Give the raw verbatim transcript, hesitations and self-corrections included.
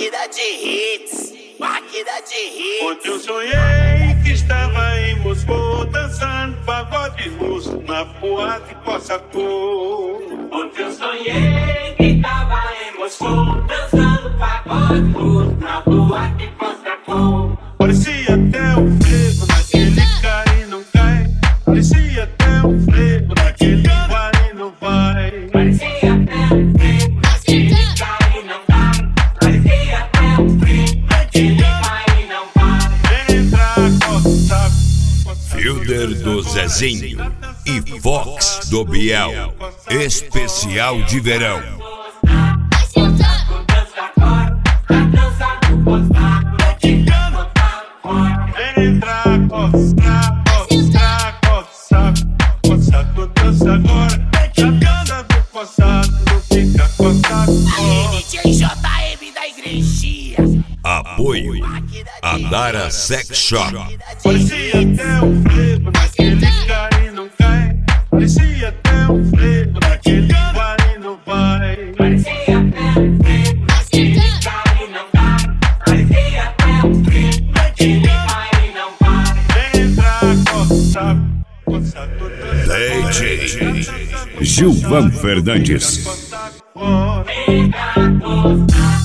Máquina de hits, máquina de hits. Ontem eu sonhei que estava em Moscou, dançando pagode russo na boate Cossacô. Ontem eu sonhei que estava em Moscou, dançando pagode russo na boate Cossacô. Parecia até um frevo naquele cai e não cai. Parecia até um frevo naquele vai e não vai. Parecia até um frevo naquele cai e não vai. Parecia até um frevo naquele vai e não vai. Vem entrar, coça, Fielder do Zezinho e Fox do Biel. Especial de verão. vem entrar, coça, coça, coça, coça, tu dança agora. Chacana do coçado, não fica coçado. D J J M da igrejinha. Apoio Adara Sex Shop. Parecia até um frevo naquele cai e não cai. Parecia até um frevo naquele vai e não vai. Parecia até um frevo naquele cai e não vai. Parecia até um frevo naquele vai e não vai. Vem entrar, coça, coça, tu dança agora. D J Gilvan Fernandes. Coça, coça, Pega, gosta.